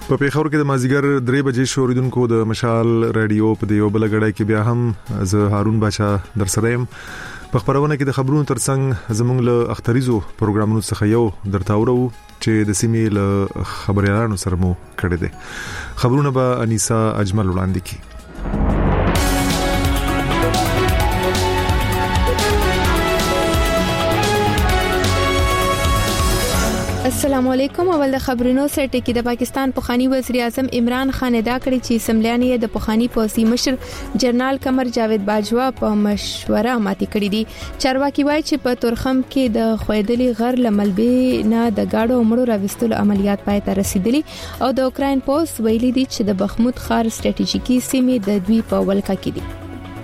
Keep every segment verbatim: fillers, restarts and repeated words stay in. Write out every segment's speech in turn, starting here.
په پیښور کې د مازیګر درې بجې شوریدونکو د مشال رادیو په دیو بلګړای کې بیا هم زه هارون بچا در سره يم. په خبرونه کې د خبرونو ترڅنګ زموږ له اختریزو پروګرامونو څخه یو درته اورو چې د سیمې له خبريالانو سره مو کړی دي. خبرونه به انیسا اجمل وړاندې کړي. السلام علیکم. اول د خبرونو سره ټکی د پاکستان پخوانی وزیر اعظم عمران خان ادعا کړې چې سملانی د پخوانی پوځي مشر جنرال قمر جاوید باجوا په مشوره ماتې کړې دي. چارواکي وایي چې په تورخم کې د خویدلي غر لملبې نه د گاډو مړو راوستلو عملیات پای ته رسیدلي او د اوکراین پوز ویلي دي چې د بخمود خار ستراتیژیکي سیمې د دوی په ولکه کې دي.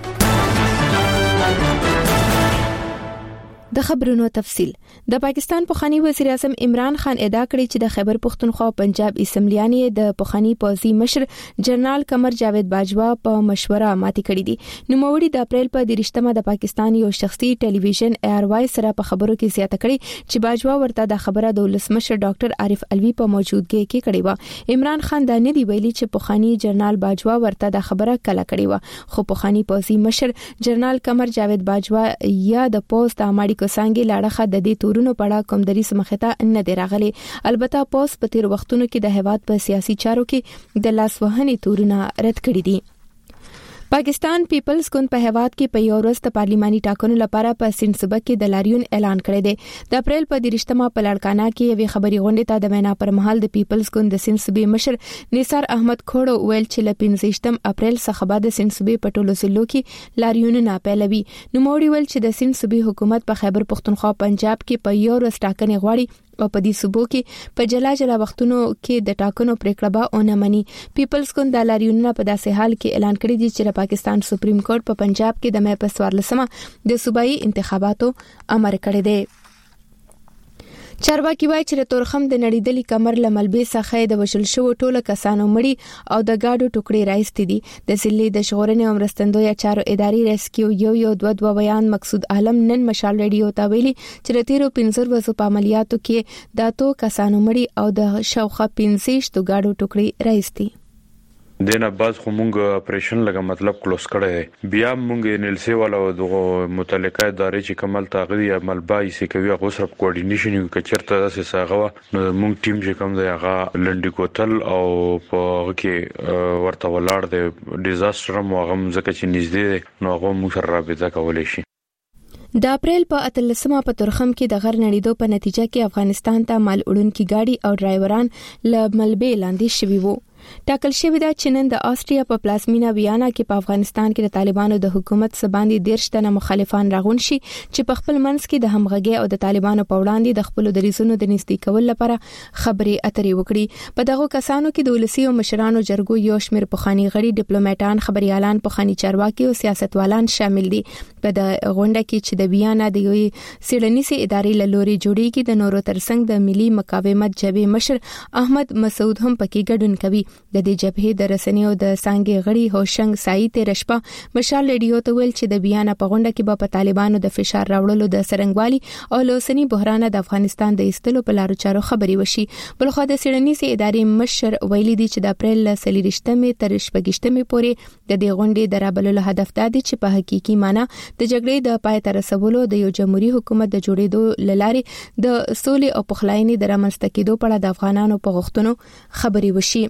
د خبرونو تفصیل. د پاکستان پخوانی وزیر اعظم عمران خان ادعا کړې چې د خیبر پختونخوا پنجاب اسمبلیانې د پخوانی پوځي مشر جنرال قمر جاوید باجوا په مشوره ماتې کړې دي. نوموړي د اپریل په دریشتمه د پاکستان یو شخصي ټلویزیون ای آر واي سره په خبرو کې زیاته کړې چې باجوا ورته د خبره د ولسمشر ډاکټر عارف الوی په موجودګۍ کې کړې و. عمران خان دا نه دی ویلي چې پخوانی جنرال باجوا ورته د خبره کله کړې و، خو پخوانی پوځي مشر جنرال قمر جاوید باجوا یا د پوز د اماړي څنګه لاړه د دې تورونو پړه کوم دري سمخته نه دی راغلي. البته پوس په تیر وختونو کې د هیواد په سیاسي چارو کې د لاس وهنې تورونه رد کړی دي. پاکستان پیپلز ګوند په هیواد کې په یو ورځ د پارلیماني ټاکنو لپاره په سینسبه کې د لاریون اعلان کړی دی. د اپریل په دریشتمه په لړکانا کې یوې خبري غونډې ته د وینا پر مهال د پیپلز ګوند د سینسبه مشر نثار احمد کھوړو ویل چې ل پنځه اپریل څخه بعد د سینسبه په ټولو ضلعو کې لاریونونه پیلوي. نو موري ویل چې د سینسبه حکومت په خیبر پختونخوا پنجاب کې په یو ورځ ټاکنې غواړي او په دې صوبو کې په جلا جلا وختونو کې د ټاکنو پریکړه به اونه مني. پیپلز ګوند د لاریونونو په داسې حال کې اعلان کړی دی چې پاکستان سپریم کورټ په پنجاب کې د مې په څوارلسمه د صوبایي انتخاباتو امر کړی دی. چارواکي وایي چې تورخم د نړیدلي کمر لملبې څخه د وشل شو ټوله کسانو مړي او د گاډو ټوکړي راځتي دي. د ضلع د شغورنې او مرستندوی چارو اداري ریسکیو یو یو دوه دوه بیان مقصود عالم نن مشال رادیو ته ویلي چې تیرو پنځه ورځو په عملیاتو کې د تو کسانو مړي او د شاوخه پنځه شتو گاډو ټوکړي راځتي. دینه باز خو مونږ اپریشن لګه مطلب کلوز کړی بیا مونږ انلسی والا دغه متعلقه ادارې چې کمل تاغری عمل بای سي کوي هغه سره کوارډینیشن یو کچرته داسې ساغه نو مونږ ټیم چې کوم دی هغه لنډی کوتل او په هغه کې ورته ولاړ دی ډیزاستر مو هغه ځکه چې نږدې نو هغه مو سره رابطه کولای شي. د اپریل په اتلسمه په تورخم کې د غر نړیدو په نتیجه کې افغانستان ته مال وړونکي گاډي او ډرایوران ل ملبې لاندې شوي وو. ټاکل شوی دا چې نن د آسټریا په پلازمینا ویانا کې په افغانستان کې د طالبانو د حکومت سباندې دیرش تنه مخالفان راغون شي چې په خپل منځ کې د همغږي او د طالبانو په وړاندې د خپل دریزونو د نږدې کول لپاره خبرې اترې وکړي. په دغه کسانو کې د ولسی او مشرانو جرګو یو شمېر پخوانی غړي ډیپلوماټان خبريالان پخوانی چارواکي او سیاستوالان شامل دي. په د غونډه کې چې د ویانا د یوې سیړنیسي ادارې له لوري جوړیږي د نورو ترڅنګ د ملي مقاومت جبهې مشر احمد مسعود هم پکې ګډون کوي. د دې جبهې د رسنیو د سانګي غړي هوشنګ سایت رشپا مشال رادیو ته ویل چې د بیان په غونډه کې به په طالبانو د فشار راوړلو د سرنګوالي او لوسنی بحران د افغانستان د ایستلو په لارو چارو خبري وشي. بلخو د سیړنیسي ادارې مشر ویلي دی چې د اپریل سلیریشتمه تر شپږشتمه پورې د دې غونډې درابللو هدف دا دی چې په حقيقي معنی د جګړې د پای ته رسولو د یو جمهوریت حکومت د جوړېدو لارې د سولې او پخلاینې د رامنځته کېدو په اړه د افغانانو په غوښتنو خبري وشي.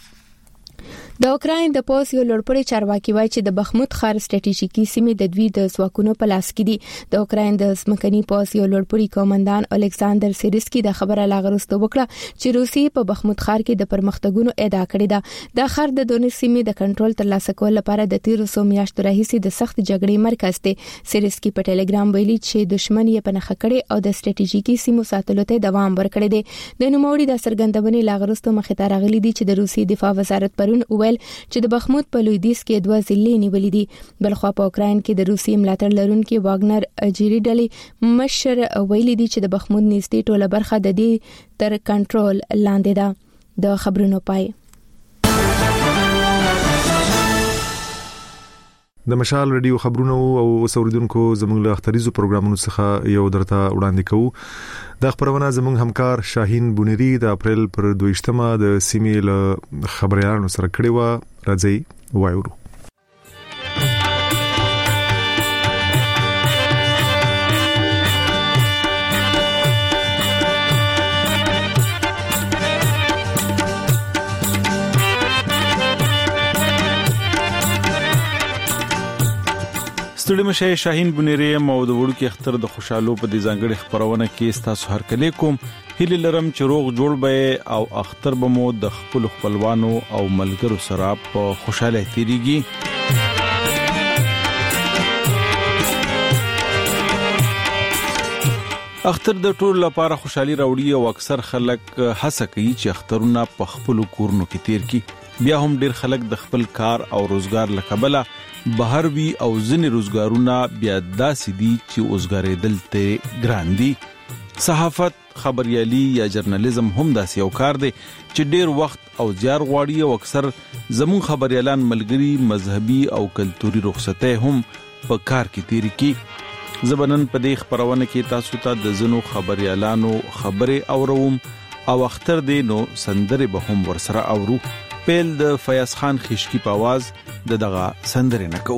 د اوکراین د پوز یو لوړپوړی چارواکي وایي چې د بخمود خار ستراتیژیکي سیمې د دوی د ځواکونو په لاس کې دي. د اوکراین د ځمکني پوز یو لوړپوړی کمانډان الکساندر سیریسکي د خبره لاغرسته وکړه چې روسي په بخمود خار کې د پرمختګونو ادعا کړې ده. د خار د دونې سیمې د کنټرول ترلاسه کول لپاره د تیر څو میاشتو راهیسې د سخت جګړې مرکز دی. سیریسکي په ټلګرام ویلي چې دښمن یې پنهخه کړي او د ستراتیژیکي سیمو ساتلو ته دوام ورکړي دي. د نوموړي د سرګندونې لاغرسته مخې ته راغلي دي چې د روسي دفاع وزارت پرون ویل چې د بخمود په لویدیځ کې دوه ضلع نیولې دي. بلخو په اوکراین کې د روسي ملاتړ لرونکي واګنر اجيري ډلې مشر ویلي دي چې د بخمود نږدې ټوله برخه د دې تر کنټرول لاندې ده. د خبرونو پای د مشال رادیو خبرونه او اوریدونکو زموږ له اختریزو پروګرامونو څخه یو درته وړاندې کوو. د خبرونه زموږ همکار شاهین بونری د اپریل پر دویشتمه د سیمې له خبريالانو سره کړي و. راځي وایو. ستړي مشه شاهین بونری مو د وړو کې اختر د خوشحالو په دې ځانګړي خبرونه کې تاسو هر کله کوم هیله لرم چې روغ جوړ به او اختر به مو د خپل خپلوانو او ملګرو سره په خوشاله تیریږي. اختر د ټول لپاره خوشحالي راوړي او اکثر خلک هڅه کوي چې اخترونه په خپل کورونو کې تیر کړي. بیا هم ډیر خلک د خپل کار او روزګار لکبله بهر وی او ځنې روزګارونه بیا داسې دي چې اوسګارېدل ته ګران دي. صحافت، خبريالي یا جرنالیزم هم داسې یو کار دی چې ډیر وخت او زیار غواړي او اکثر زمون خبريالان ملګری مذهبي او کلتوري رخصتۍ هم په کار کې تیر کی. زبنن په دې خبرونه کې تاسو ته د زنو خبريالانو خبره اوروم او اختر دی نو سندره به هم ورسره اورو. پیل د فیاض خان خشکی په आवाज د دغه سندره نکو.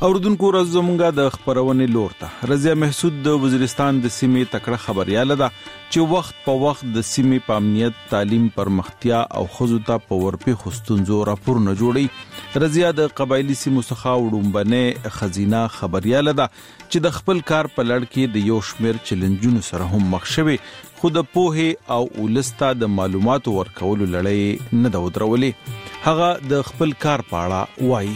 اوردونکو رزمونګه د خبرونه لورته رضیا محسود د وزیرستان د سیمې تکړه خبرياله ده چې وخت په وخت د سیمې په امنیت تعلیم پرمختیا او خزو ته په ورپی خستونزو راپورونه جوړي رضیا د قبایلی سیمو څخه وډومبنه خزینه خبرياله ده چې د خپل کار په لړ کې د یو شمیر چیلنجونو سره هم مخ شوي خو د پوهه او ولستا د معلوماتو ورکولو لړۍ نه دا ودرولې هغه د خپل کار په اړه وایي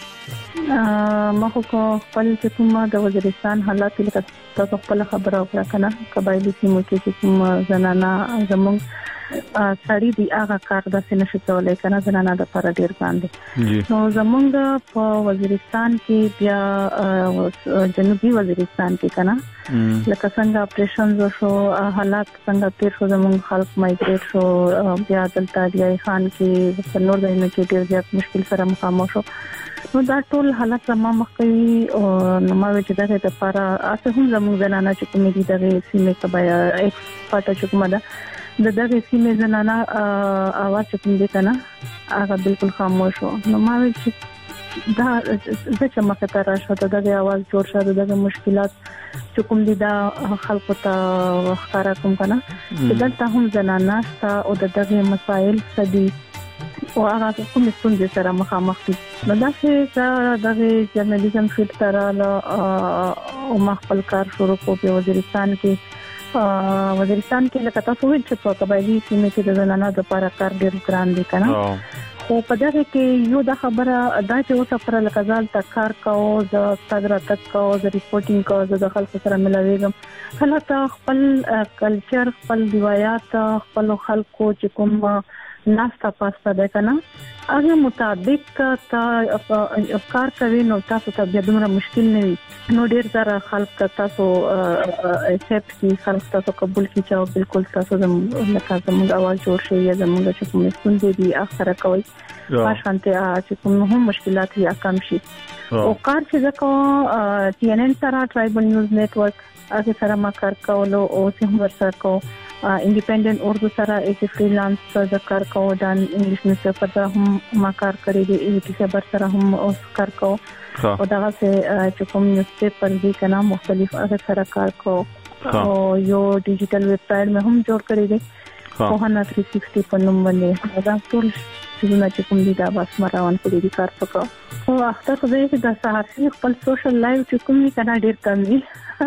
ما خو خپل چې کومه د وزیرستان حالات لکه تاسو خپل خبره وکړه کنه قبایلی سیمو کې کوم زنانا زموږ سړی دی هغه کار د سینې شتولې کنه زنانا د پر ډیر باندې نو زموږ په وزیرستان کې بیا جنوبي وزیرستان کې کنه لکه څنګه اپریشن شو حالات څنګه تیر شو زموږ خلک مایګریټ شو بیا دلته دی خان کې په نور ځایونو کې ډیر زیات مشکل سره مخامخ شو نو دا ټول حالت زما مخکې او نو ما چې دا د لپاره اسه هم زموږ زنانه چې کومې دي د سیمې کبایا ایکسپرت چې کومه ده د دغه سیمې زنانه اواز چې کوم دي کنه هغه بالکل خاموش شو نو ما چې دا چې مخه تر شو ته دغه اواز جوړ شو دغه مشکلات چې کوم دي دا خلکو ته ښکارا کوم کنه چې دلته هم زنانه ستا او دغه مسائل سدي او هغه کوم څنګه سره مخامخ دي نو دا چې دا د جرنالیزم فیلډ سره او مخبل کار شروع کو په وزیرستان کې وزیرستان کې لکه تاسو ویل چې په قبایلی سیمه کې د زنانو لپاره کار ډیر ګران دي کنه خو په دغه کې یو د خبره دا چې اوسه پر لکهزال تکار کاو د صدرات کاو د ریپورتینګ کاو د خلکو سره ملاویږم کله ته خپل کلچر خپل روایت خپل خلکو چې کوم ناستا پاستا ده کنه هغه مطابق تا کار کوي نو تاسو ته بیا دومره مشکل نه وي نو ډیر زره خلک تاسو اکسپټ کی خلک تاسو قبول کی چې بالکل تاسو زموږ لکه زموږ اواز جوړ شي یا زموږ چې کوم څه دي اخره کوي پاشانته چې کوم هم مشکلات یا کم شي او کار چې زکه ټي ان ان سره ټرایبل نیوز نیټورک هغه سره ما کار کولو او څنګه ورسره کو انډیپندنت اردو سره ایز فریلانس د کار کوو د انګلیش نیوز پیپر سره هم ما کار کړی دی ایو ټي خبر سره هم اوس کار کوو او دا چې کوم نیوز پیپر دی کنه مختلف هغه سره کار کوو او یو ډیجیټل ویب سټ مې هم جوړ کړی دی په هانا تhree sixty په نوم باندې دا ټول چې کوم دي دا بس مراون په دې کار وکړو او اخته خو دې د صحافي خپل سوشل لایف چې کوم کنه ډیر کم دي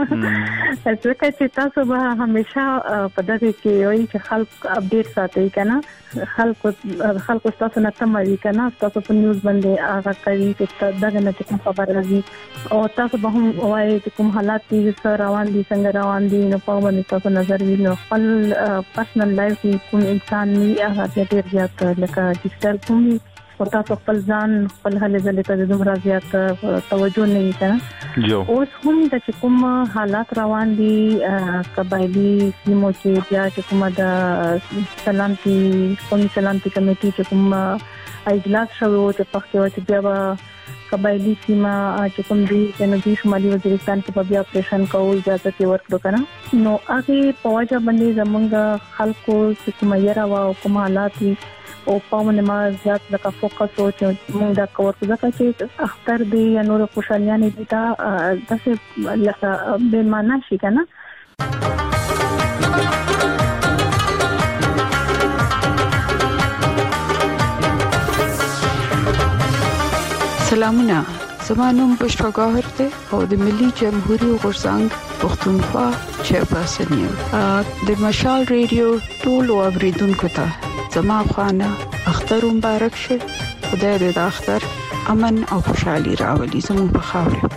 ځکه چې تاسو به همیشه په دغه کې وایي چې خلک اپډیټ ساتي کنه خلکو خلکو تاسو نه تموي کنه تاسو په نیوز باندې هغه کوي چې دغه نه کوم خبر راځي او تاسو به هم وایي چې کوم حالات دي سره روان دي څنګه روان دي نو په باندې تاسو نظر وینئ خپل پرسنل لایف کې کوم انسان نه هغه ډیر زیات لکه ډیجیټل کوم او تاسو خپل ځان خپل هلې ځلې ته د دومره زیات توجه نه وکړه اوس هم د کوم حالات روان دي قبایلی سیمو کې بیا چې کوم د سلامتي کوم سلامتي کمیټي چې کوم اجلاس شوی او چې پخته و چې بیا قبایلی سیمه چې کوم دي جنوبي شمالي وزیرستان کې په بیا اپریشن کوو اجازه یې ورکړو کنه نو هغه په وجه باندې زمونږ خلکو چې کوم یې راو کوم حالات او په موږ ما زیات لکه فوکس او چې موږ دا کور څه چې اختر دی یا نور خوشالیانه دي دا داسې لکه به معنا شي کنه سلامونه زمانوم بشرا گاهر ده او د ملي جمهوریت غورځنګ پښتونخوا چیرپرسن یم د مشال ریډیو ټول اوریدونکو ته زما خانه اختر مبارک شه خدای دې د اختر امن او خوشحالي راولي زموږ په خاوره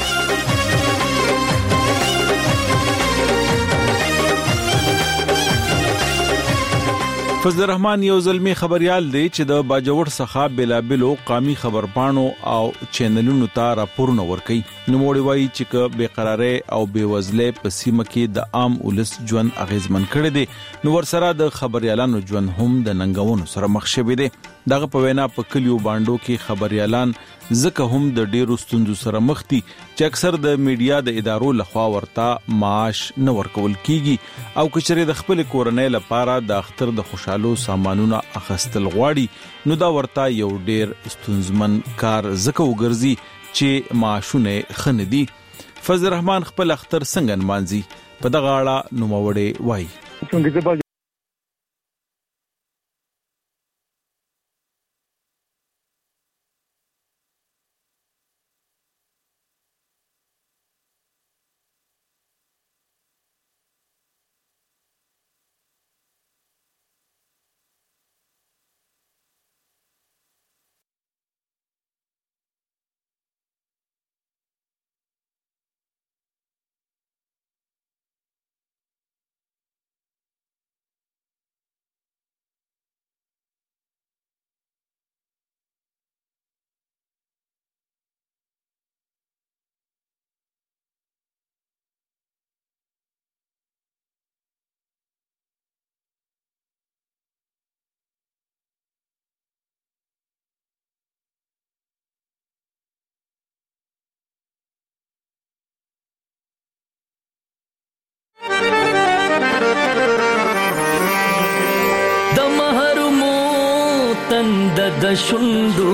فضل الرحمن یو زلمی خبريال دی چې د باجوړ څخه بلابلو قامي خبرپاڼو او چینلونو ته راپورونه ورکي نو موړي وایي چې بے قراري او بے وزله په سیمه کې د عام ولس ژوند اغیزمن کړي دي نو ورسره د خبريالانو ژوند هم د ننګونو سره مخ شوي دي دغه په وینا په کلیو باندې کې خبريالان ځکه هم د ډیرو ستونزو سره مخ دي چې اکثر د میډیا د ادارو لخوا ورته معاش نه ورکول کیږي او کچره د خپل کورنۍ لپاره د اختر د خوشحالو سامانونه اخستل غواړي نو دا ورته یو ډیر ستونزمن کار زکه وګرځي چې معاشونه خندي. فضل الرحمن خپل اختر څنګه مانځي په دغه اړه نوموړی وایي. څنګه د شوندو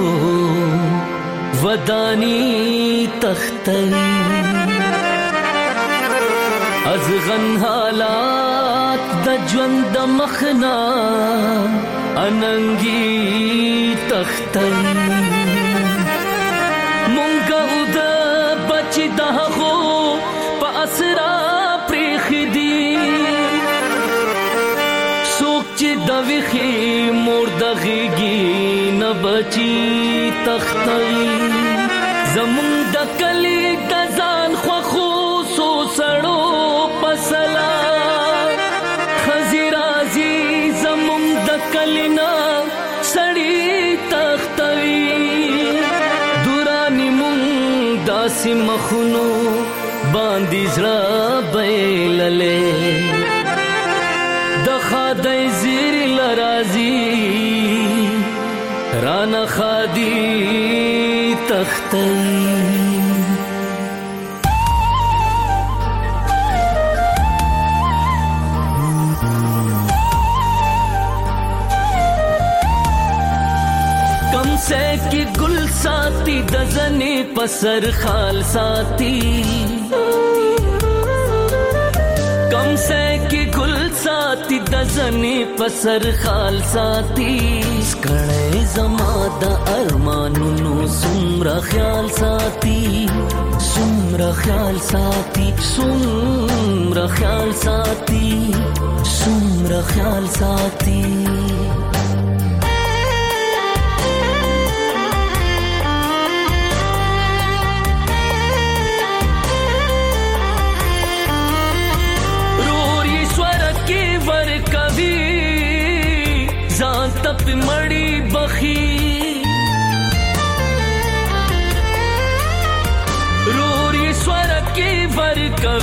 ودانی تختری از غن حالات د ژوند مخنا اننګي تختری مونږه د بچ دهغو په اسرا پرخدي سوک چې د وخي مور دغيږي بچی تختری زمون د کلی غزان خو خو سو سړو پسلا خزرازي زمون د کلینا سړی تختری دورانی مون داس مخونو باندې زړه بیللې د خدای زیر لرازي رانا خادی تختی کم سے کی گل ساتی دزنی پسر خال ساتی کم سے کی گل ساتی دزنی پسر خال ساتی سکڑے زما د ارمانونو سمرا خیال ساتی سمرا خیال ساتی سمرا خیال ساتی سمرا خیال ساتی مڑی بخی روری سور کی ور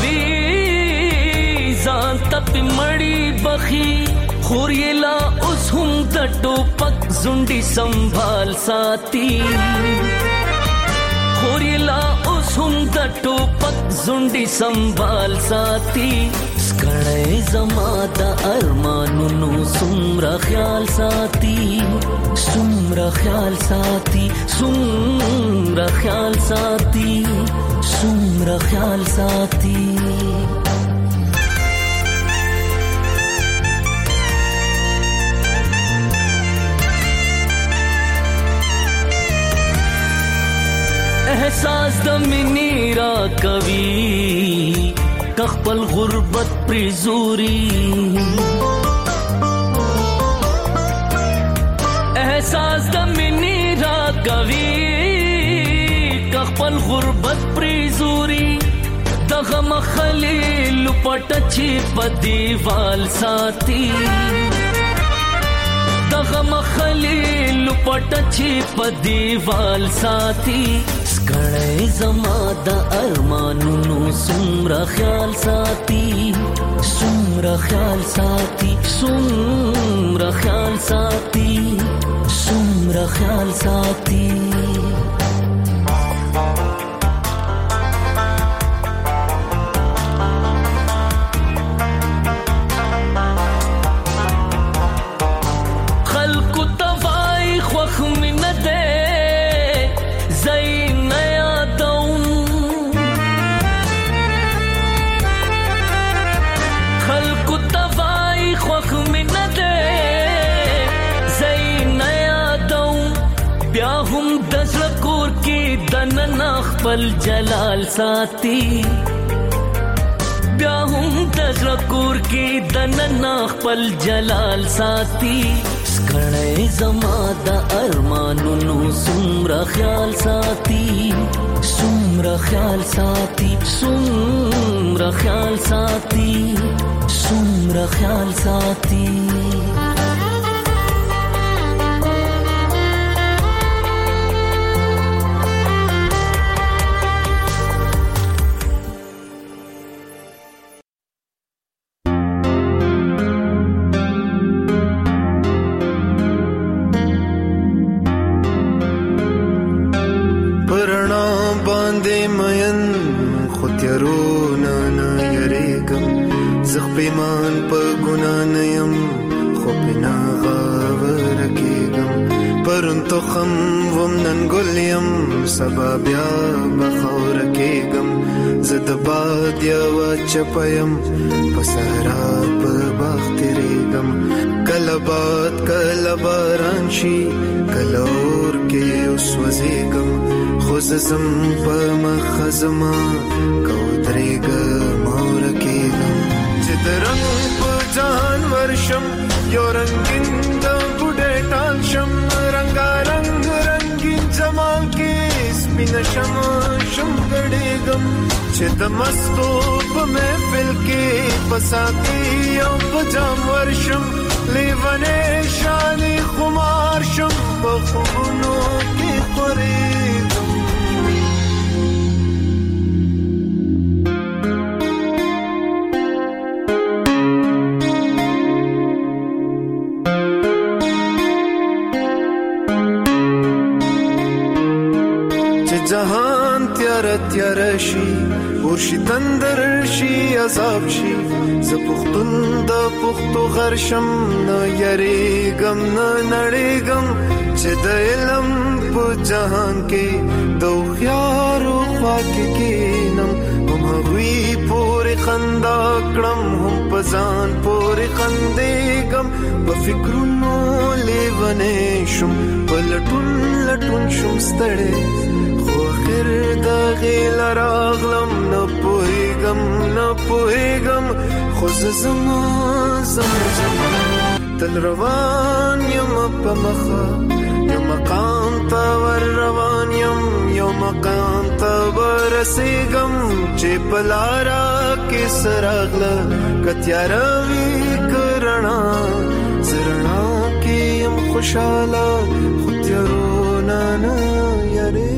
کوي ځان تپ مڑی بخی خوري لا اوس هم د ټوپک زونډي سنبال ساتي خوري لا اوس هم د ټوپک زونډي سنبال ساتي سکړې زما د ارمانونو سمرا خیال ساتي سمرا خیال ساتي سمرا خیال ساتي سمرا خیال ساتي احساس د منی را کوي کخپل غربت پریزوري احساس د منی را کوي کخپل غربت پریزوري دغه مخلیل پټ چی په دیوال ساتي دغه مخلیل پټ چی په دیوال ساتي سکړې زما د ارمانونو سمرا خیال ساتي سمرا خیال ساتي سمرا خیال ساتي سمرا خیال ساتي خلق توای خوخ من ده زي نیا خپل جلال ساتي بیا هم تذکر کې دننا خپل جلال ساتي سکړې زما د ارمانونو سمرا خیال ساتي سمرا خیال ساتي سمرا خیال ساتي سمرا خیال ساتي سبابیا بخور کېګم زد باد یو چپیم پسرا په باختریګم کله باد کله باران شي کله اور کې اوسوځېګم خو زم په مخزما کودرېګم اور کېګم چې درنګ په ځان ورشم یو رنگین د بوډه ټال شم رنگارنګ رنگین جمال کې نشم شم ګډېګم چې د مستو په محفل کې پساتې او په جام ورشم لیونې شالي خمار شم په خوبونو کې خورېږم جهان تیار تیار شي ورشي تندر شي عذاب شي ز پختون د پختو غرشم نه یریګم نه نړیګم چې د علم په جهان کې د خيار او پاک کېنم هم وی پورې خندا کړم هم پزان پورې خندېګم په فکرونو لیونې شم پلټون لټون شم ستړې خیر دا غیل راغلم نه پوهیږم نه پوهیږم خو زما زما زما تل روان یم په مخه یو مقام ته ور روان یم یو مقام ته ورسېږم چې په لاره کې سراغله کتیاره وي کرنا زرنا کې یم خوشاله خو تیارونه نه یاري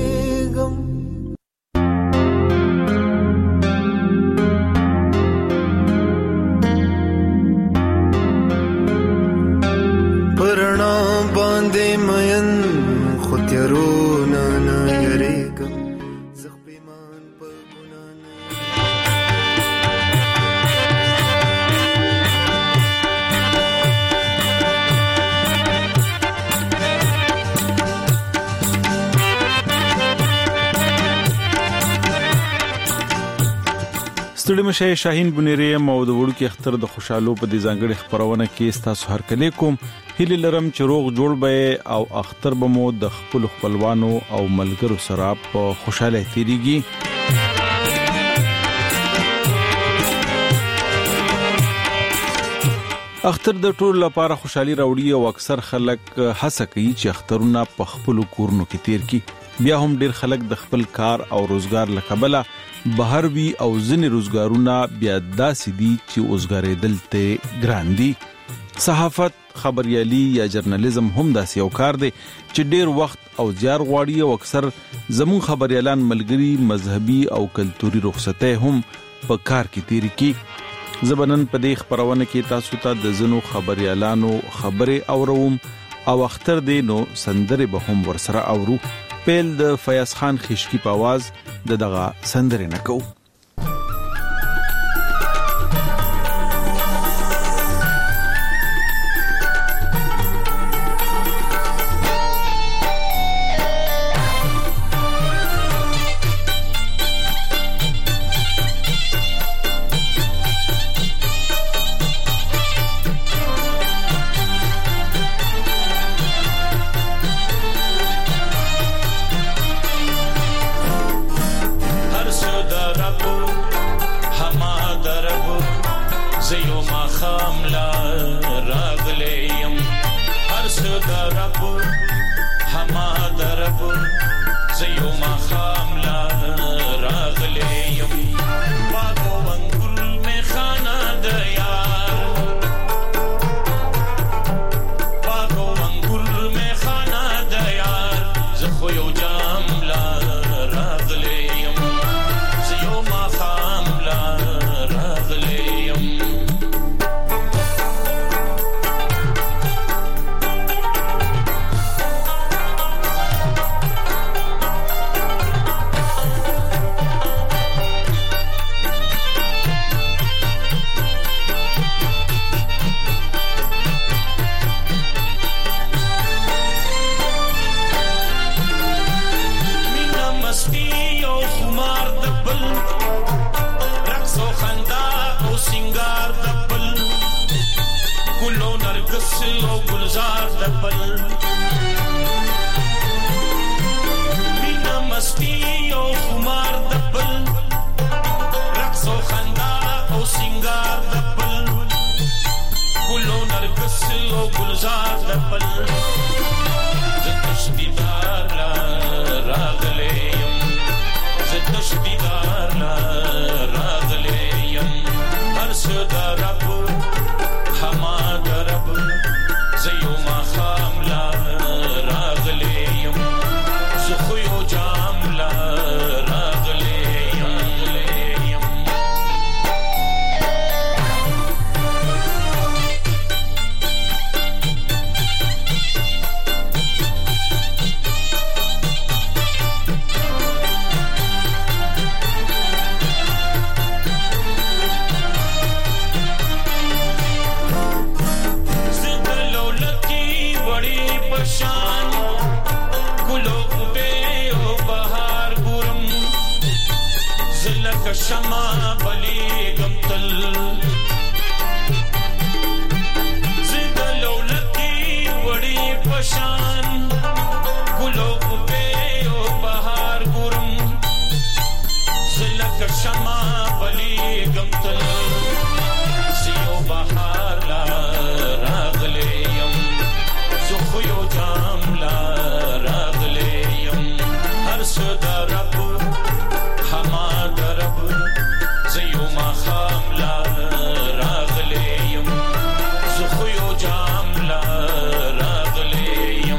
ستړي مشه شاهین بنيري مو د وړو کې اختر د خوشحالو په دي ځانګړي خبرونه کې تاسو هر کله کوم هلي لرم چې روغ جوړ به او اختر به مو د خپل خپلوانو او ملګرو سره په خوشاله تیریږي اختر د ټول لپاره خوشحالي راوړي او اکثر خلک هڅه کوي چې اخترونه په خپل کورونو کې تیر کړي بیا هم ډیر خلک د خپل کار او روزګار لکبله بهر وی او ځنې روزګارونه بیا داسې دي چې اوسګارېدل ته ګران دي صحافت خبريالي یا جرنالیزم هم داسې یو کار دی چې ډیر وخت او زیار غواړي او اکثر زمون خبريالان ملګری مذهبي او کلتوري رخصته هم په کار کې تیر کی زبنن په دې خبرونه کې تاسو ته د زنو خبريالانو خبره اوروم او اختر دی نو سندره به هم ورسره اورو پیل د فیاض خان خشکی په आवाज د دغه سندره نکو درب حماد رب زيو ما خاملا راغليم باغو انگل میں خانہ دیار باغو انگل میں خانہ دیار زخویو جاملا راغليم زيو ما خاملا راغليم او گلزار دبل مینا مستی او خمار دبل رقص و خندا او سنگار دبل گلو نرگس او گلزار دبل زتشدیدار لا راغلیم زتشدیدار لا راغلیم عرص درب حماد رب زيو ما خاملا راغليم زخيو جاملا راغليم شما بلی گمتل زد لولکی وڑی پشان گلو پے او بہار گرم زلک شما بلی گمتل زیو بہار لا راغلیم زخیو جام لا راغلیم ہر صدا رب حماد رب زيو ما خاملا راغليم زخيو جاملا راغليم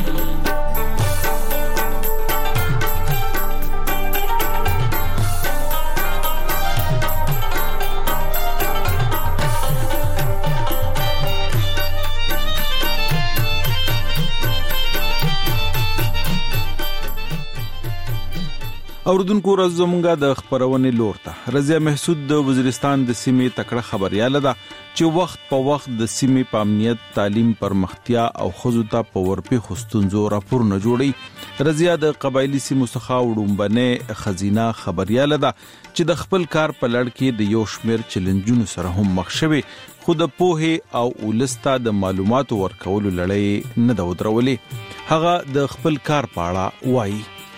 اوردونکو ورځ زمونږه د خبرونې لور ته رضیا محسود د وزیرستان د سیمې تکړه خبرياله ده چې وخت په وخت د سیمې په امنیت تعلیم پرمختیا او خزو ته په ورپی خستونزو راپورونه جوړي رضیا د قبایلی سیمو څخه وډومبنه خزینه خبرياله ده چې د خپل کار په لړ کې د یو شمیر چیلنجونو سره هم مخ شوي خو د پوهه او ولستا د معلوماتو ورکولو لړۍ نه دا ودرولې هغه د خپل کار په اړه وایي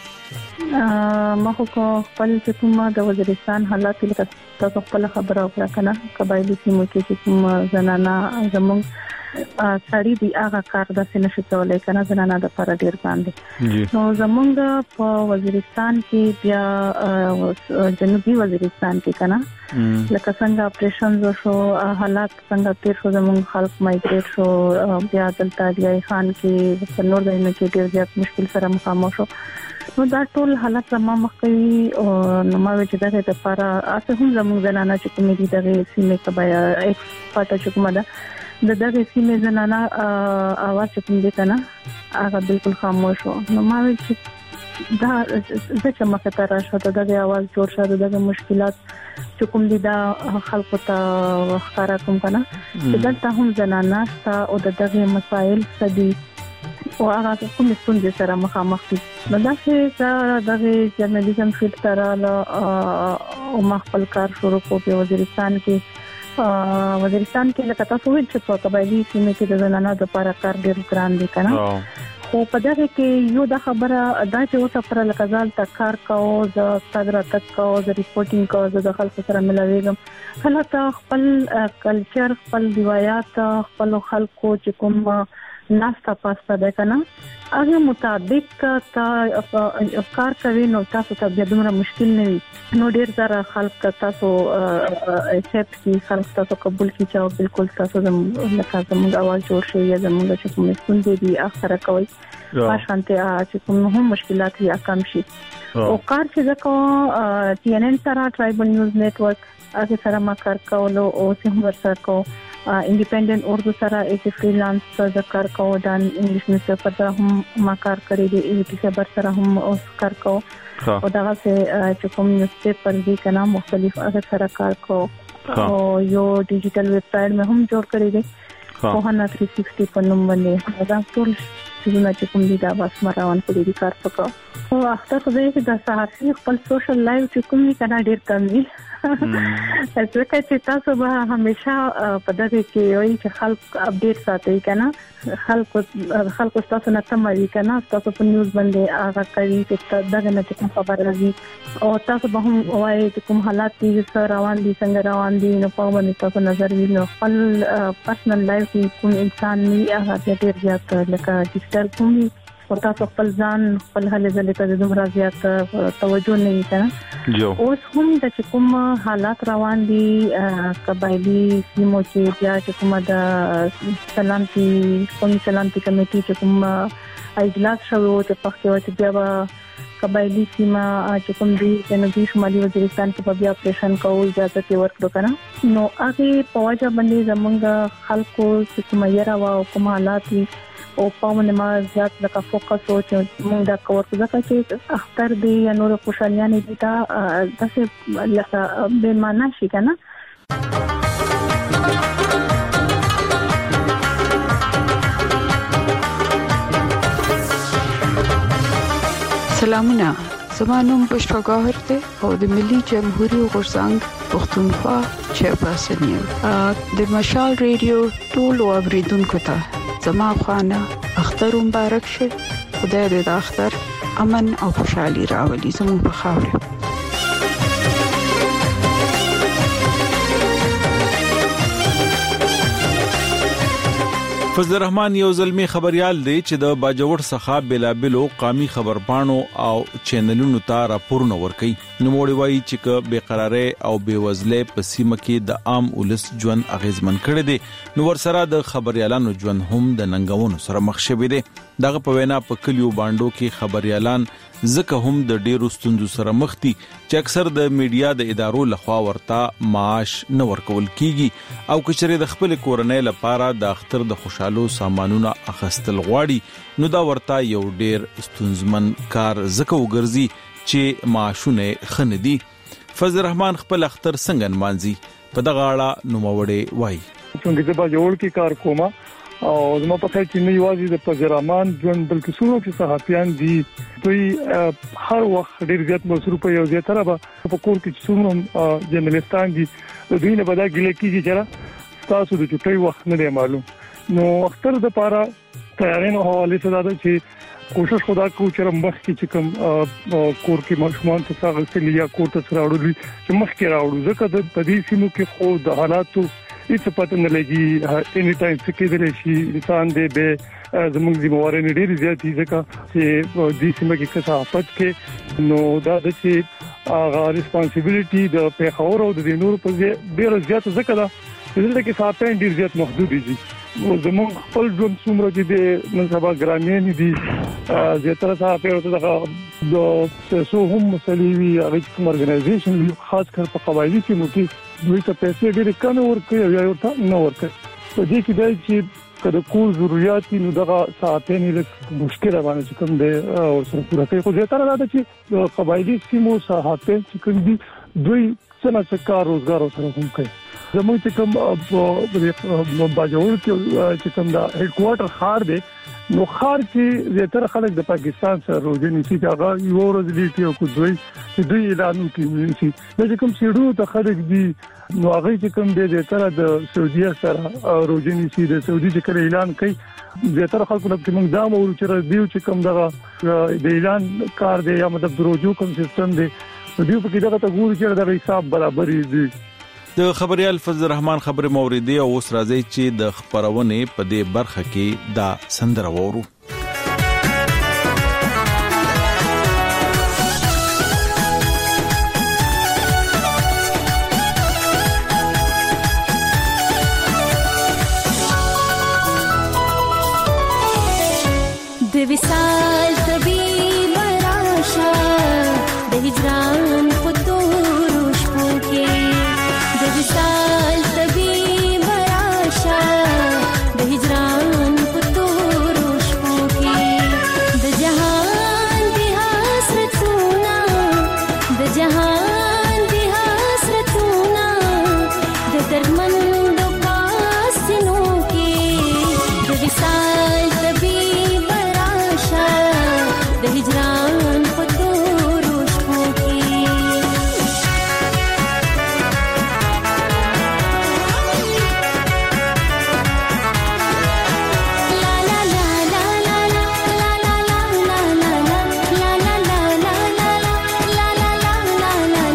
ما خو خپل چې کومه د وزیرستان حالات لکه تاسو خپل خبره وکړه کنه قبایلی سیمو کې چې کوم زنانا زموږ سړی دی هغه کار د سینې شتولې کنه زنانا د پر ډیر باندې نو زموږ په وزیرستان کې بیا جنوبي وزیرستان کې کنه لکه څنګه اپریشن شو حالات څنګه تیر شو زموږ خلک مایګریټ شو بیا دلته دی خان کې په نور ځایونو کې ډیر زیات مشکل سره مخامخ شو نو دا ټول حالت ما مخکې او نو ما وچ دغه د لپاره اسه هم زموږ زنانه چې کومې دي دغه سیمه کبایا ایکسپرټ چې کومه ده د دغه سیمه زنانه اواز چې کوم دي کنه هغه بالکل خاموش و نو ما وچ دا چې مخه تر شو دغه اواز جوړ شو دغه مشکلات چې کوم دي دا خلکو ته ښکارا کوم کنه چې دلته هم زنانه ستا او دغه مسائل سدي او هغه کوم څنګه سره مخامخ دي نو دا چې دغه جرنالیزم فیلډ سره او مخبل کار شروع کو په وزیرستان کې وزیرستان کې لکه تاسو ویل چې په قبایلی سیمه کې د زنانه د لپاره کار ډیر ګران دي کنه خو په دغه کې یو د خبره دا چې اوسه پر لکزال تکار کاو ز صدر تک کاو ز ریپورتینګ کاو ز خلکو سره ملويږم کله ته خپل کلچر خپل روایت خپل خلکو چې کوم ناستا پاستا ده کنه هغه مطابق تا افکار کوي نو تاسو ته بیا دومره مشکل نه وي نو ډیر زره خلک تاسو اکسپټ کی خلک تاسو قبول کی چې بالکل تاسو زم لکه زموږ اواز جوړ شي یا زموږ چې کوم ستونزې دي اخره کوي پاشانته چې کوم هم مشکلات یا کم شي او کار چې زکو ټي ان ان سره ټرایبل نیوز نیټورک هغه سره ما کار کولو او څنګه سره کو انډیپندنٹ اردو سره ایک فریلانس ذکر کو دان انګلیش نیوز پیپر سره هم ما کار کړی دی ای ټي خبر سره هم اوس کار کو او دا چې کوم نیوز پیپر دي کنه مختلف هغه سره کار کو او یو ډیجیټل ویب سټ مې هم جوړ کړی دی په هانا تhree sixty په نوم باندې دا ټول چې کوم دي دا بس مراوان په دې کار وکړو او اخته خو دې د صحافي خپل سوشل لایف چې کوم کنه ډیر کم دي ځکه چې تاسو به همیشه په دغه کې وایي چې خلک اپډیټ ساتي کنه خلک خلک تاسو نه تمري کنه تاسو په نیوز باندې هغه کوي چې دغه نه کوم خبر راځي او تاسو به هم وایي چې کوم حالات دي چې روان دي څنګه روان دي نو په باندې تاسو نظر وی نو خپل پرسنل لایف کې کوم انسان نه هغه ډیر زیات لکه ډیجیټل کوم او تاسو خپل ځان خپل هلي ځلې ته دومره زیات توجه نه وکړه یو اوس هم د کوم حالات روان دي قبایلی سیمو کې بیا چې کومه د سلامتي قومي سلامتي کمیټي چې کوم اجلاس شوی او چې په خپل وخت بیا قبایلی سیمه چې کوم دي جنوبي شمالي وزیرستان کې بیا اپریشن کوو اجازه ته ورکړو کنه نو هغه په وجه باندې زمونږ خلکو چې کوم یې راو کوم حالات او په موږ ما زیات لکه فوکس او چې موږ دا کور ځکه چې اختر دی یا نور خوشالیاں دي دا داسې لکه به معنا شي کنه سلامونه زمانوم بشتاگاهر ده او د ملي جمهوریت غورځنګ پښتونخوا چیرپرسن یم د مشال ریډیو ټول اوریدونکو ته زما خانه اختر مبارک شه خدای دې د اختر امن او خوشحالي راولي زموږ په خاوره فضل الرحمن یو زلمی خبريال دی چې د باجوړ څخه بلابلو قامي خبرپاڼو او چینلونو ته راپورونه ورکي نو موړي وایي چې بے قراري او بے وزله په سیمه کې د عام ولس ژوند اغیزمن کړي دي نو ورسره د خبريالانو ژوند هم د ننګونو سره مخ شوي دي دغه په وینا په کلیو باندې کې خبريالان ځکه هم د ډیرو ستونزو سره مخ دي چې اکثر د میډیا د ادارو لخوا ورته معاش نه ورکول کیږي او کچره د خپل کورنۍ لپاره د اختر د خوشحالو سامانونه اخستل غواړي نو دا ورته یو ډیر ستونزمن کار ځکه وګرځي چې معاشونه خندي فضل الرحمن خپل اختر څنګه نمانځي په دغه اړه نو موړې وای څنګه چې باجوړ کې کار کومه او زما په خیال کې نه یوازې د پزرامان ژوند بلکې څو چې صحافیان دي دوی هر وخت ډیر زیات مصروف یو زیاتره په کور کې څومره جرنالستان دي دوی نه بدا ګل کېږي چې تاسو د چټي وخت نه معلوم نو اختر د پاره تیارینو حواله څه ده چې کوشش خدا کو چې مخ کې چې کوم کور کې مشمون ته څنګه سلیه کور ته راوړل چې مخ کې راوړل ځکه د پدې سیمو کې خو د حالاتو هیڅ پته نه لګي اني ټایم څه کېدل شي انسان دې به زموږ د موارنې ډېر زیات دي ځکه چې د سیمه کې کثافت کې نو دا د چې هغه ریسپانسیبিলিټي د پیښور او د نور په ډېر زیات ځکه دا دلته کې ساتنه ډېر زیات محدود دي زموږ خپل ژوند څومره چې د نن سبا ګرامین دي زیاتره صاحب ته د سو هم مسلوي هغه کوم ارګنایزیشن خاص کر په قبایلی کې مو کې دوی ته پیسې ډېر کم ورکوي یا ورته نه ورکوي په دې کې دای چې کله کو ضرورت نو دغه ساتنې له مشکل باندې کوم دی او سره پوره کوي خو زیاتره دا چې قبایلی سیمو صحافت چې کوم دي دوی څنګه کار روزګار سره هم کوي زموږ چې کوم باجوړ کې چې کوم دا هډ کوارټر خار دی نو خار کې زیاتره خلک د پاکستان سره روزنی چې هغه یو ورځ دی چې کو دوی چې دوی اعلان کوي چې کوم سیډو ته خلک دي نو هغه چې کوم دی زیاتره د سعودي سره روزنی چې د سعودي چې کله اعلان کوي زیاتره خلکو نه کوم دا مو چې دیو چې کوم دغه د اعلان کار دی یا مطلب دروجو کوم سیستم دی دیو په کې دغه ته ګوري چې د حساب برابرې دي د خبريال فضل الرحمن خبر موریدي او اوس راځي چې د خبرونه په دې برخه کې دا سندره وورو. د وصال طبيب راشا د هجران خطور شپو کې د وصال طبيب راشا د هجران خطور شپو کې د جهان دی حسرتونه د جهان دی حسرتونه د درمن د پاسینو کې د وصال طبيب د هجران په تورو شپو کې لا لا لا لا لا لا لا لا لا لا لا لا لا لا لا لا لا لا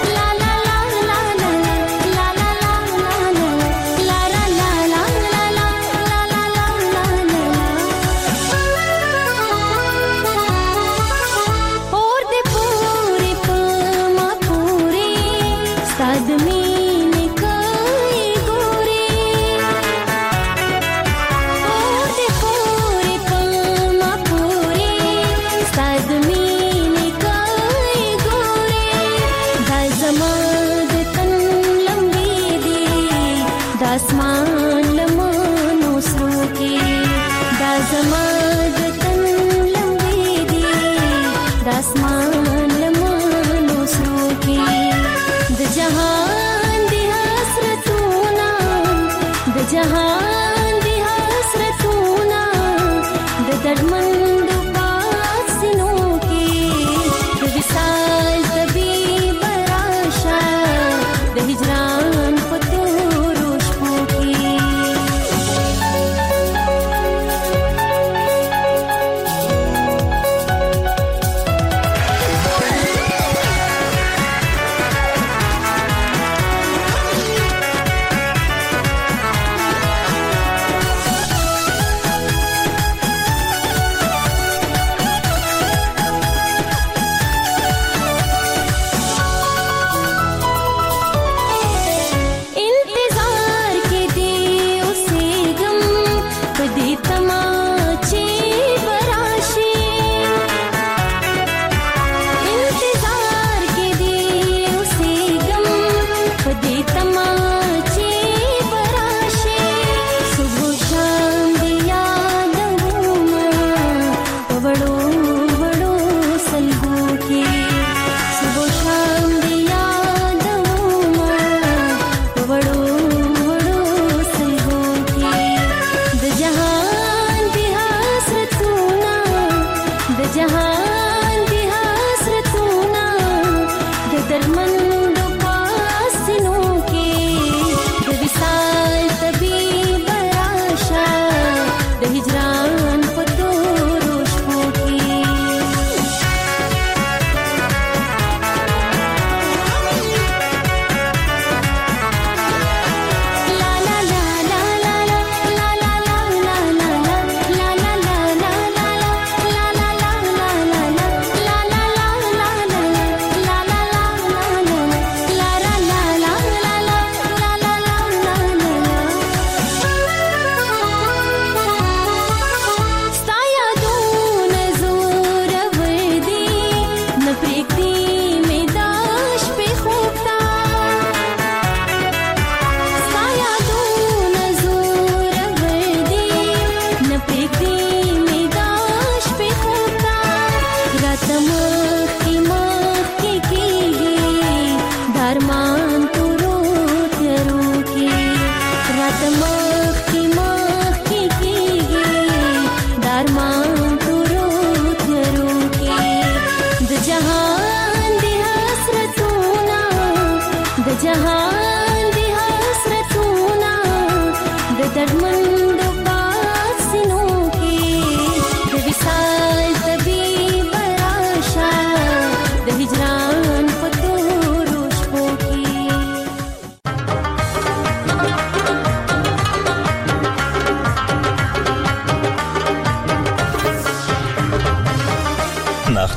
आसमान लमनो सरो के दा जमाद तन लंबी दी दासमान लमनो सरो के द जहान दी हसरतूना द जहान दी हसरतूना द दर्मंद पासिनो के द विसाल तबी बराशा द हिजरान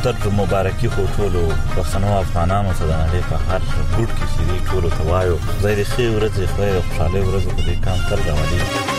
اختر مبارکي خو ټولو پښتنو افغانانو ته د نړۍ په هر ګوټ کې چې دی ټولو ته وایو زه د ښې ورځې خو یې خوشحالۍ ورځ په دې کام تر راوړي.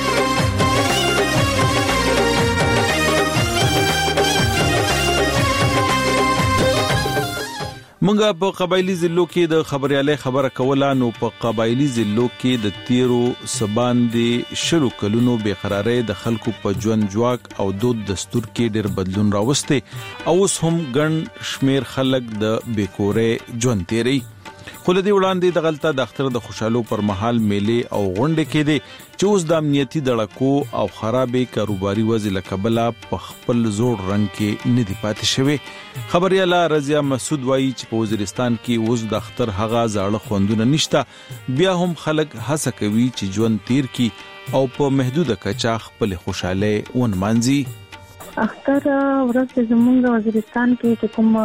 منګه په قبایلی ضلعو کې د خبريالۍ خبره کوله نو په قبایلی ضلعو کې د تیرو سباندې شلو کلونو بے قراری د خلکو په ژوند جواک او دود دستور کې ډېر بدلون راوسته او اوس هم ګڼ شمیر خلک د بیکورې ژوند تیری. خو د دې وړاندې د غلطه د اختر د خوشحالو پر مهال میلې او غونډې کې دي چې اوس د امنیتي دړکو او خرابې کاروباري وضع لکبله په خپل زوړ رنگ کې ندي پاتې شوی. خبرياله رضیا مسعود وایي چې په وزیرستان کې اوس د اختر هغه زاړه خوندونه نشته بیا هم خلک هڅه کوي چې ژوند تیر کی او په محدوده کچا خپل خوشاله ونمانځي. اختر ورځ زمونږ وزیرستان کې چې کوم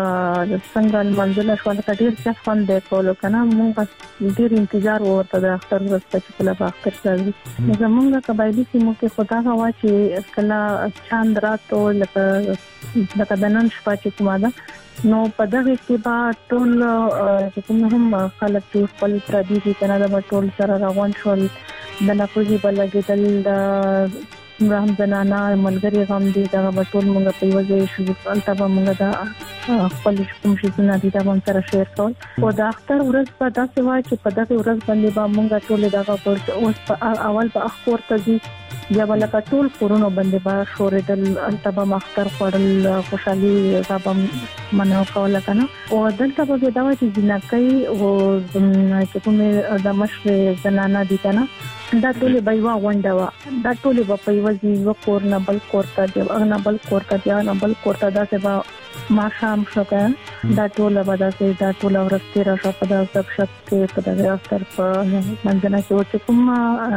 څنګه منځل شو د ډیر څه خوند دی کولو کنه موږ ډیر انتظار وته د اختر ورځ چې کله په اختر راځي زمونږ قبایلی سیمو کې خدا غوا چې کله چاند رات او لکه لکه د نن شپه چې کومه ده نو په دغه کې با ټول چې کوم هم خلک چې خپل ترادیشي کنه د ټول سره روان شول د نقوزي بلګیدل د رحم زنانا ملګری غم دي دا ټول موږ په یو ځای شو البته موږ دا خپل کوم شي نه دي دا موږ سره شیر کول او د اختر ورځ په داسې وای چې په دغه ورځ باندې به موږ ټول دا اوس په اول په اخور ته دي یا ولکه ټول کورونو باندې به شوردل البته مختر خورل خوشحالي غابم منو کول کنه او دلته به دا وای چې جنکۍ او چې کومه د مشر زنانا دي کنه دا ټول به یو غونډه دا ټول به په یو ځای کور نه بل کور ته دی نه بل کور ته دی نه بل کور ته دا څه ما شام شوکه دا ټول به دا څه دا ټول ورسته را شو په دا سب شپ کې په دا اختر په منځنه کې چې کوم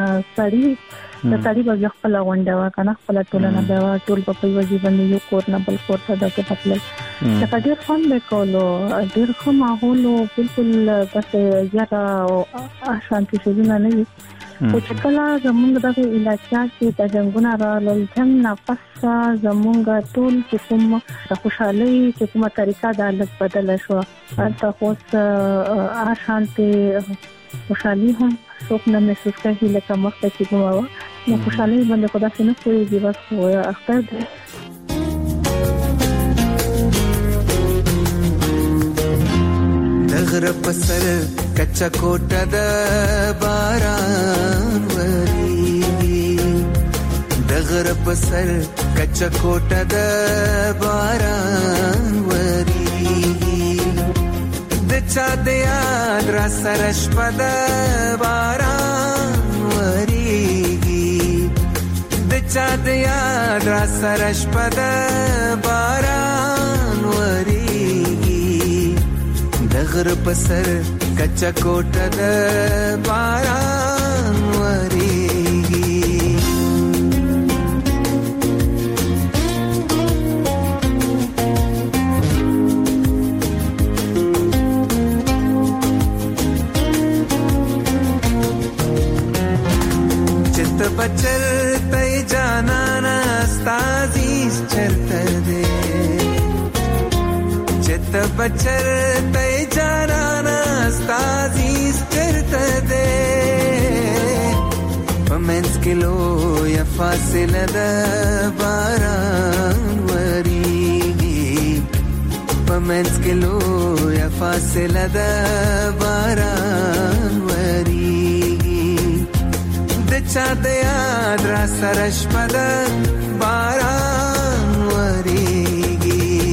سړی د سړی په خپل غونډه کنه خپل ټولنه دا ټول په یو ځای باندې یو کور نه بل کور ته دا کې خپل دا ډېر فن وکولو ډېر خو ماحول بالکل دغه یاره او شانتي شونه نه وي او چې کله زمونږ دغه علاقې کې د جنگونه راغلل څنګه نفس زمونږ ټول چې کوم د خوشحالي چې کومه طریقه د حالت بدل شو البته خو شانتي خوشحالي هم څوک نه محسوس کوي لکه مخکې چې کومه نو خوشحالي باندې خدا څنګه کوي دی بس خو اختر دی دغره پسر کچا کوټه د باران وری دغره پسر کچا کوټه د باران وری د چا د یاد را سره شپه د باران وری د چا د یاد را سره شپه د باران وری دغر پسر کچا کوټه د باران وریږي چت بچل ته جانانا استازیس چرته دے چت بچل ته جانانا استازیس چرته دے پمنس کلو یا فاصله د باران وریږي پمنس کلو یا فاصله د باران وریږي د چا د یاد را سره شپه د باران وریږي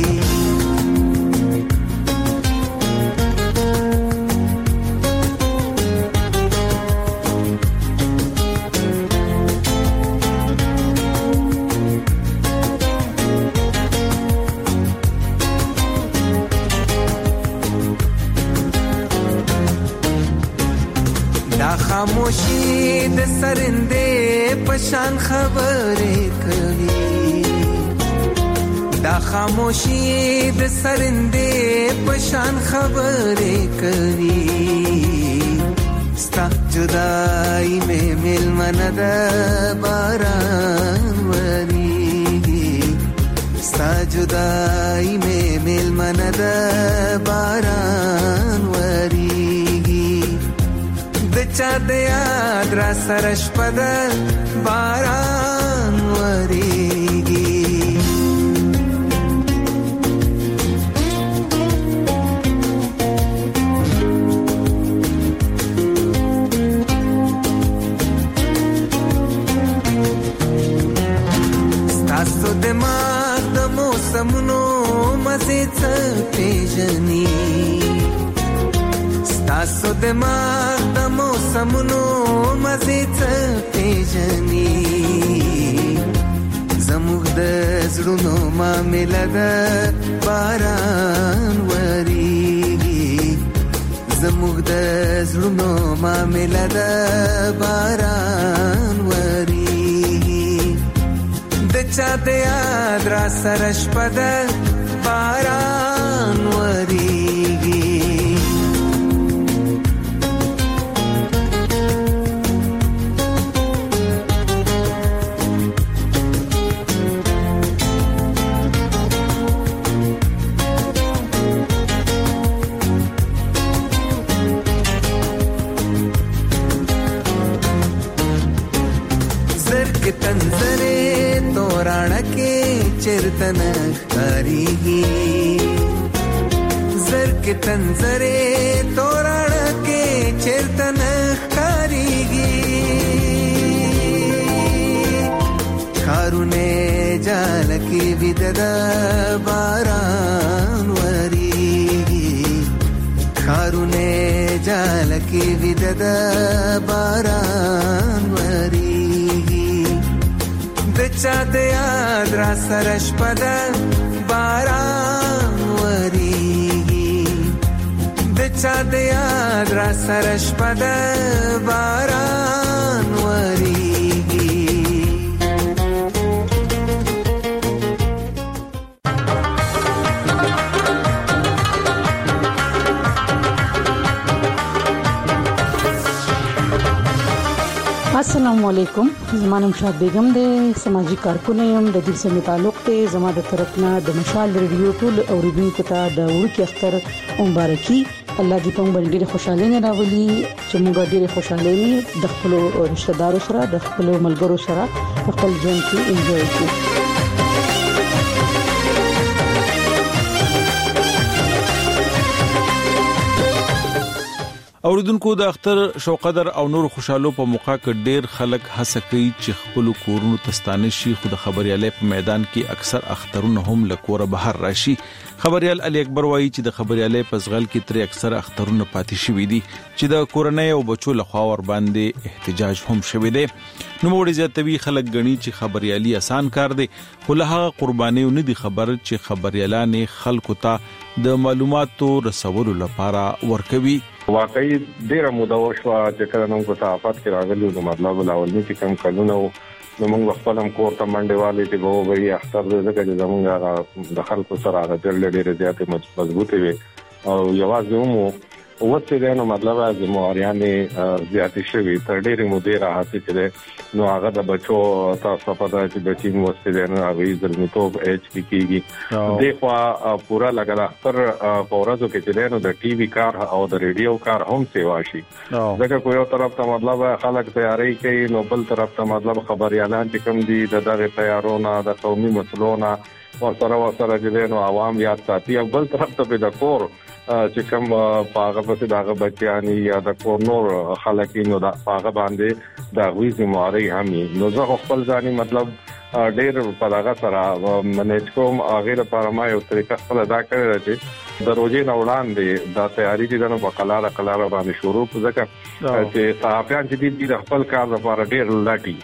خاموشی د سرندې پشان خبرې کوي دا خاموشی د سرندې پشان خبرې کوي ستا جدائی مې ملمن د باران وریږي ستا جدائی مې زمانه د باران وریږي د چا د یاد را سره شپه د باران وریږي ستاسو دماغ د موسمونو مزې څه پیژني ستاسو دماغ د موسمونو مزې څه پیژني زموږ د زړونو معامله د باران وریږي زموږ د زړونو معامله د باران وریږي د چا د یاد را سره شپه د باران وریږي زرګ تنظره تورانه کې چرته نه ښکارېږي زرګ تنظره تورانه کې چرته نه ښکارېږي ښارونه جال کې ویده د باران وریږي ښارونه جال کې ویده د باران وریږي د چا د یاد را سره شپه د باران وریږي د چا د یاد را سره شپه د باران وریږي السلام علیکم زمانم شاد بیگم دے سماجی کارکونه يم د دې سره تعلق ته زما د طرفنا د مشال ریډیو ټول اوریدونکو ته د ورکی اختر مبارکي الله دې په موږ ډېر خوشاله نه راولي چې موږ ډېر خوشاله یو د خپل رشتہ دارو سره د خپل ملګرو سره خپل ژوند کې انجوای کړو اوریدونکو د اختر شوقدر او نور خوشاله په موقع کې ډیر خلک هڅه کوي چې خپل کورونو تستانه شي خو د خبريالۍ په میدان کې اکثر اخترونه هم لکوره بهر راشي خبريال علي اکبر وایي چې د خبريالۍ په ځغل کې تر اکثر اخترونه پاتې شوي دي چې د کورنۍ او بچو لخوا ور باندې احتجاج هم شوي دي نو موږ زیاتوي خلک غني چې خبريالي آسان کار دی خو له هغه قرباني نه دي خبر چې خبريالانه خلکو ته د معلوماتو رسولو لپاره ورکوي واقعي ډیره موده وشوه چې کله نو په صحافت کې راغلی نو مطلب لاولني چې کم کلونه نو موږ خپل هم کور ته منډه والي چې وو وی اختر دې چې زمونږ د خلکو سره راځل ډیره زیاتې مضبوطه وي او یوازې مو وڅ دې نو مطلب از مواریانه زیاتې شوي تر ډیره موده راځي چې نو هغه د بچو تاسو په دې چې بچی مو ستې نه هغه ځلمیتوب ایچ پی کېږي د خوا پورا لګا اختر پورازو کې چې نو د ټي وي کار او د ریډیو کار هم سیوا شي ځکه کوی یو طرف ته مطلب خلک تیاری کوي نو بل طرف ته مطلب خبريالان چې کوم دي د دغه تیارونه د قومي مسلونو او سره سره چې نو عوام یاد ساتي او بل طرف ته د کور چې کوم پاغه په دغه بچیانی یا د کور نور خلک نو د پاغه باندې د غوي ماري همي نو زه خپل ځاني مطلب ډېر په دغه سره منیج کوم هغه لپاره ما یو طریقه خپل ادا کړی چې د روزي نه وړاندې د تیاری دي نو په قلاره قلاره باندې شروع ځکه چې صحافیان چې د خپل کار لپاره ډېر لاټي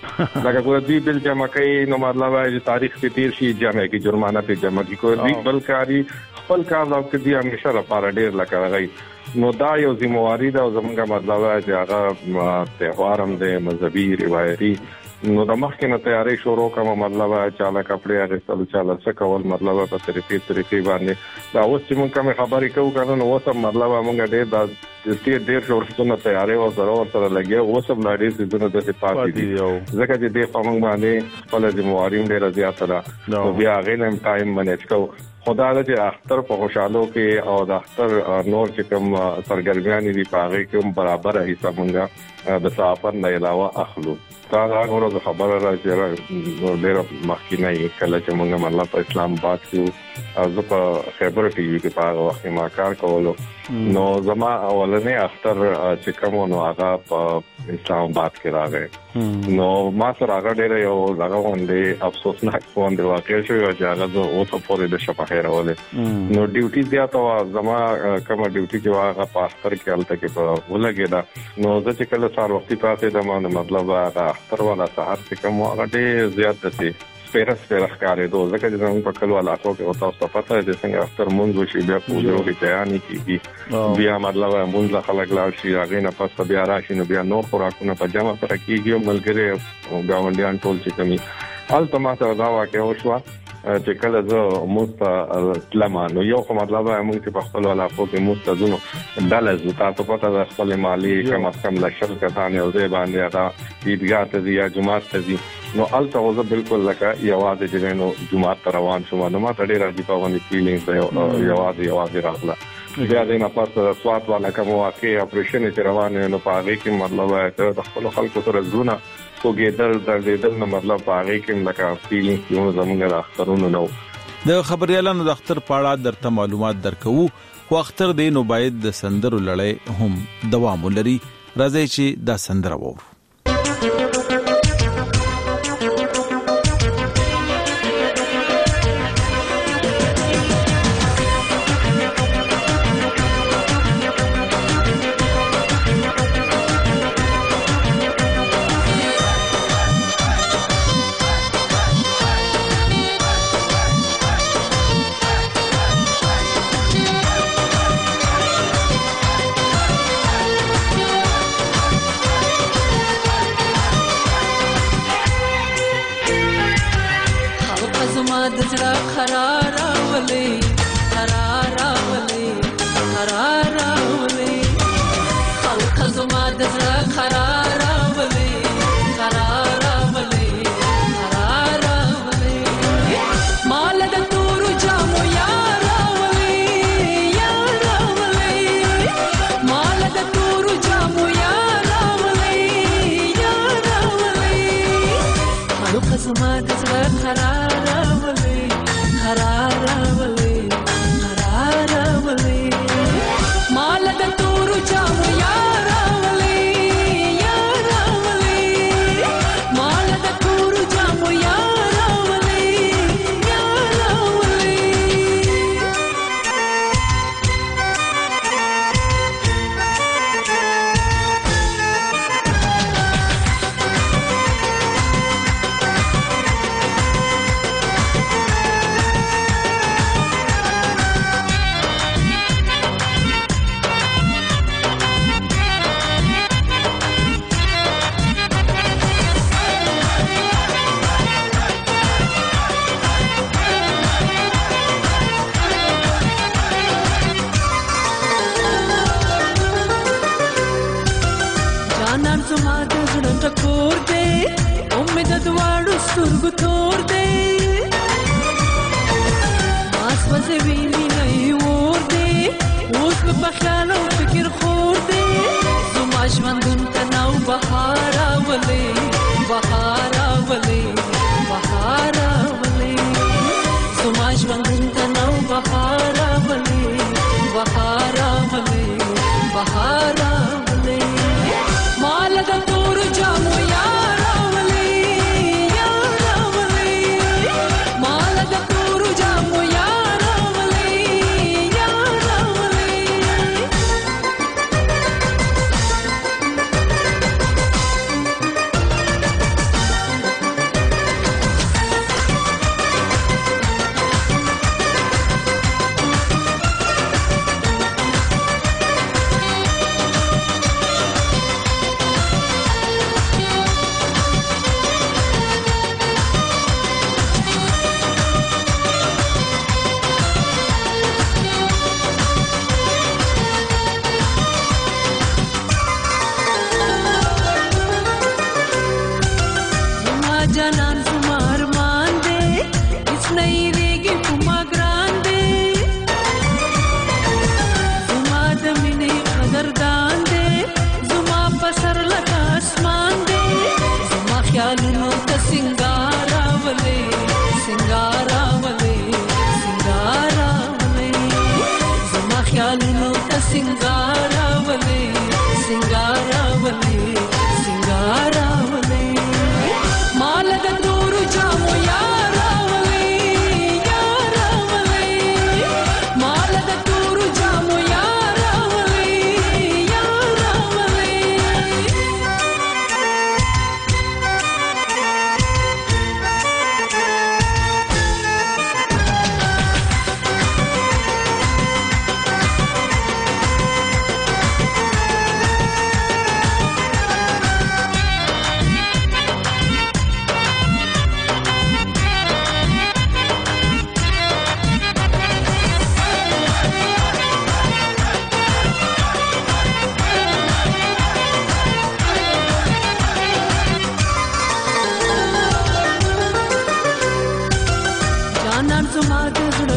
لکه کوئی دی بل جمع کوي نو مطلب ہے تاریخ سے تیر شي جمع کی جرمانه په جمع کی کوئی دی بل کاری خپل کار دا کې دی همیشه لپاره ډیر لکه غي نو دا یو ذمہواری ده زمونږه مطلب ہے چې هغه تهوار هم د مذهبي روایتي نو د مخکې نه تیاری شروع کوم مطلب ہے چې لا کپڑے اغستل چاله څه کول مطلب په طریقې طریقې باندې دا اوس چې مونږ کوم خبرې کوو کنه نو اوس مطلب مونږ ډېر د ډېر ډېر شورونه تیاری او ضرورت سره لګي اوس هم لاړې چې د څه پاتې دي ځکه چې د قوم باندې خپل ذمہواری ډېر زیات ده نو بیا غینم ټایم منیج کوو خدای دې اختر په خوشاله کې او د اختر نور چې کوم سرګرمیان دي په هغه کې هم برابر حصہ مونږه د سفر نه علاوه اخلو. دا غوړو د خبره راځي ډېر مخکینه کله چې مونږه مطلب په اسلام آباد کې او په خیبر ټي وي کې په هغه وخت ما کار کولو نو زما اولنې اختر چې کوم نو هغه په اسلام آباد کې راغی نو ما سره هغه ډېر یو هغه باندې افسوسناک باندې واقع شو چې هغه د اوسه پورې د شپه راولې نو ډیوټي زیاته وا زما کوم ډیوټي چې هغه په اختر کې الته کې په ولګیدا نو د چې کله سار وختي پاتې د ما مطلب هغه اختر والا سحر چې کوم هغه ډېر زیات دي سپیرس سپیرس کارې دوه ځکه چې زموږ په کلو علاقو کې او تاسو پته ده چې اختر مونږ وشي بیا پوجو کې تیانی کیږي بیا مطلب مونږ خلک لاړ شي هغه نه پس بیا راشي نو بیا نور خوراکونه په جمع سره کیږي او ملګری او ګاونډیان ټول چې کمی البته ما ته دا واقع وشو چې کله زه مستلمانو یو کوم مطلب موږ چې په خپل علاقو کې مستزونو دلز تاسو پته ده خپل مالی کم از کم لشل کتان یو ځای باندې هغه عیدګاه ته یا جمعه ته دي نو البته اوس بالکل لکه یوازې چې نو جمعه ته روان شوم نو ما ته ډېر عجیب باندې فیلینګ دی یوازې یوازې راغله بیا دې نه پات سوات والا کوم واقع اپریشن چې روان نو په هغه کې مطلب د خپل خلکو سره زونه کوګیدل دردیدل نو مطلب په هغه کې لکه فیلینګ یو زمونږ د اخترونو نو د خبريالانو د اختر پاړه درته معلومات درکو خو اختر دی نو باید د سندرو لړۍ هم دوام لري راځي چې دا سندره وو जानान सुमार मान दे इस नई रेगी कुमा ग्रांडे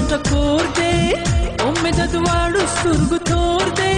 ټکور دے امید دواړو سترګو تور دے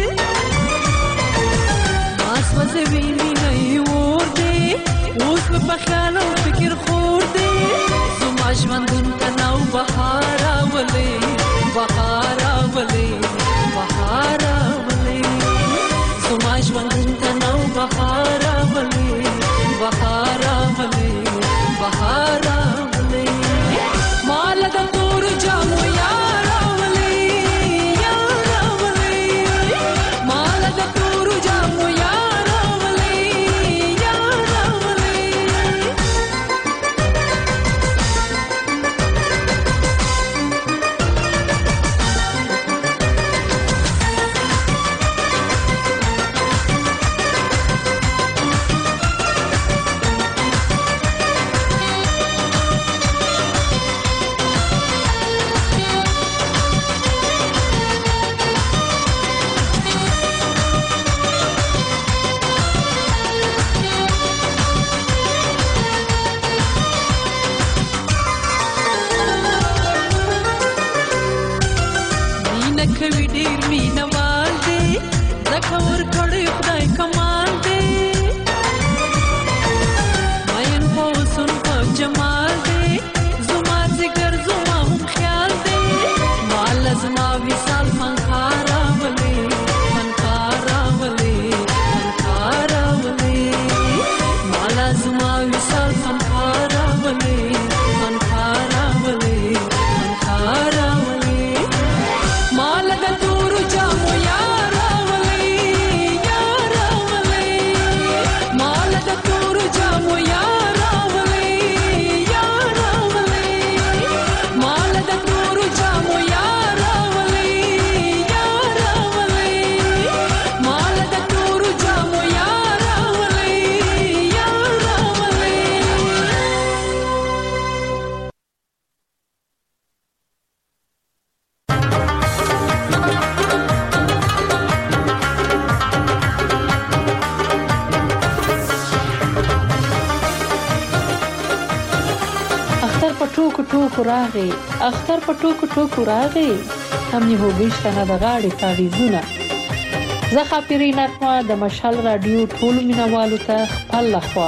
ماس وځي ویني نه ور دے اوس په خیال او فکر خور دے زما ژوندون ته نو بهار ولې بهار ولې بهار ولې زما ژوندون ته نو بهار ولې بهار ولې بهار ولې مال د تور جامو یار ولې یار ولې مال د تور جامو یار ولې یار ولې راغی اختر په ټوکو ټوکو راغی هم یې هوګشته نه د غاړې تعویذونه زه خاطرې نغمه د مشال رادیو ټول مینوالو ته خپل لخوا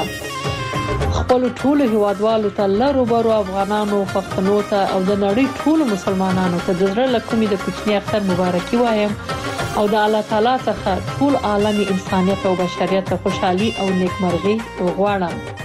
خپل ټول هیوادوالو ته لرو برو افغانانو پښتنو ته او د نړۍ ټول مسلمانانو ته د زړه له کومې د کوچنی اختر مبارکي وایم او د الله تعالی څخه ټول عالمي انسانيت او بشریت ته خوشحالي او نیکمرغي غواړم